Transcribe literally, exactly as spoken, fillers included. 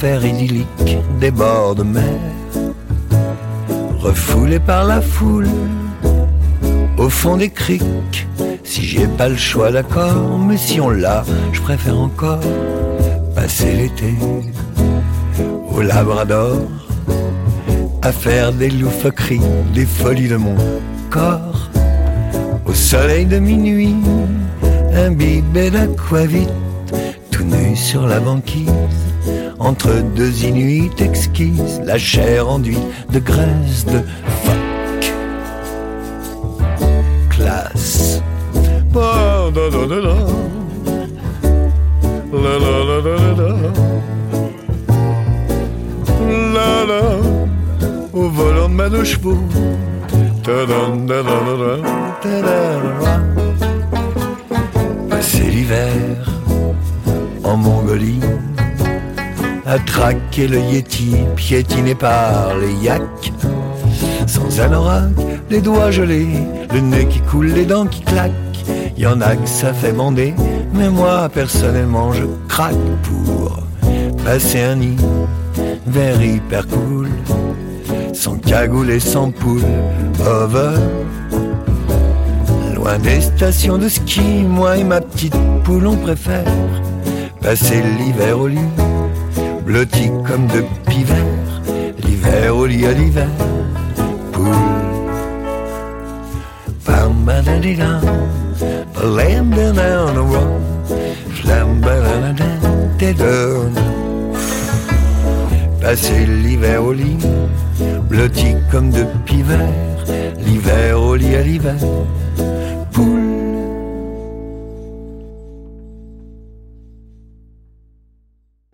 affaire idyllique des bords de mer, refoulé par la foule, au fond des criques. Si j'ai pas le choix, d'accord, mais si on l'a, je préfère encore passer l'été au Labrador, à faire des loufoqueries, des folies de mon corps, au soleil de minuit, imbibé d'aquavit, tout nu sur la banquise, entre deux inuits exquises, la chair enduite de graisse de phoque. Classe. La la la la la. La la la la la. La la. Au volant de ma deux chevaux. Ta-da, da-da-da-da, ta-da-da-da. Passer l'hiver en Mongolie, à traquer le Yéti, piétiné par les yaks, sans anorak, les doigts gelés, le nez qui coule, les dents qui claquent. Y en a que ça fait bander, mais moi personnellement je craque pour passer un nid vers hyper cool, sans cagoule et sans poule, over. Loin des stations de ski, moi et ma petite poule on préfère passer l'hiver au lit, blotti comme de pivert, l'hiver au lit à l'hiver, poule. Bam badadida, laying down the road, flam badadada, down. Passer l'hiver au lit, blotti comme de pivert, l'hiver au lit à l'hiver.